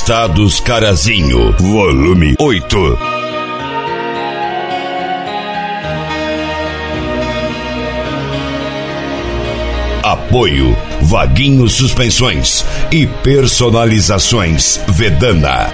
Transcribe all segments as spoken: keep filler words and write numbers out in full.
Importados Carazinho, volume oito. Apoio Vaguinho Suspensões e Personalizações Vedana.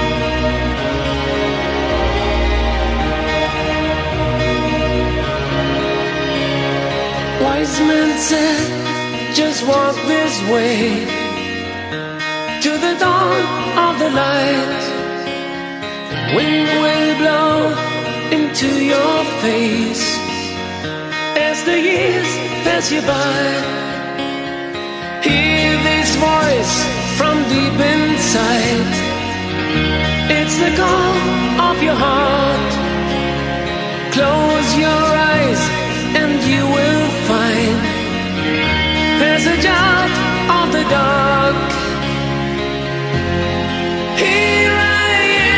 Wise men said, just walk this way to the dawn of the light. The wind will blow into your face as the years pass you by. Hear this voice from deep inside. It's the call of your heart. Close your eyes and you will find passage out of the dark. Here I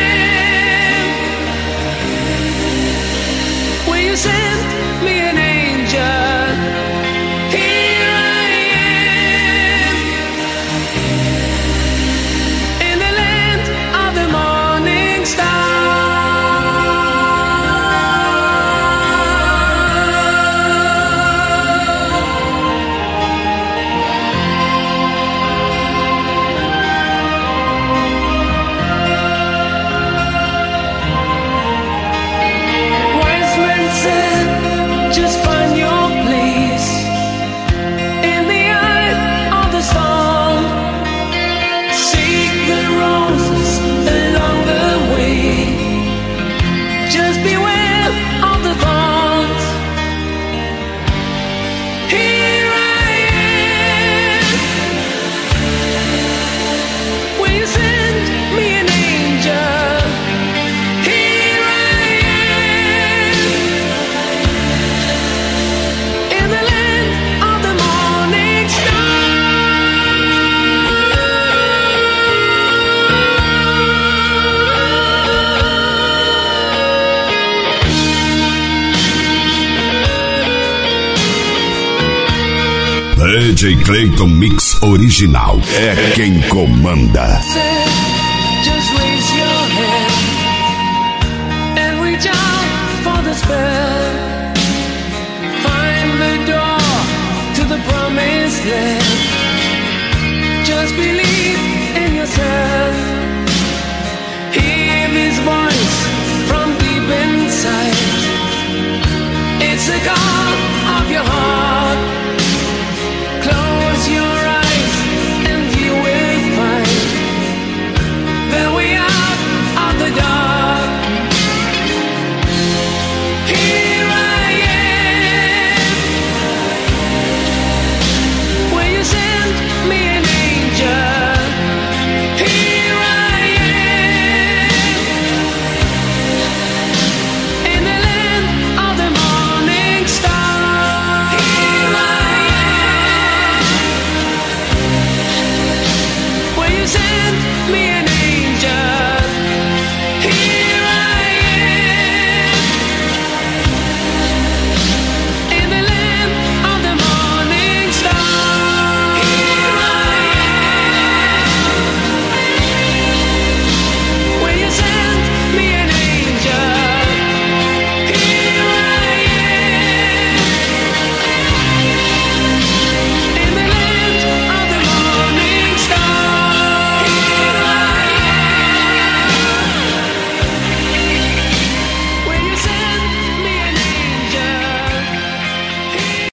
am. Will you send me an angel? Here I am. In the land of the morning star. D J Clayton Mix Original é quem comanda. Just raise your hand and reach out for the spell. Find the door to the promised land. Just believe in yourself.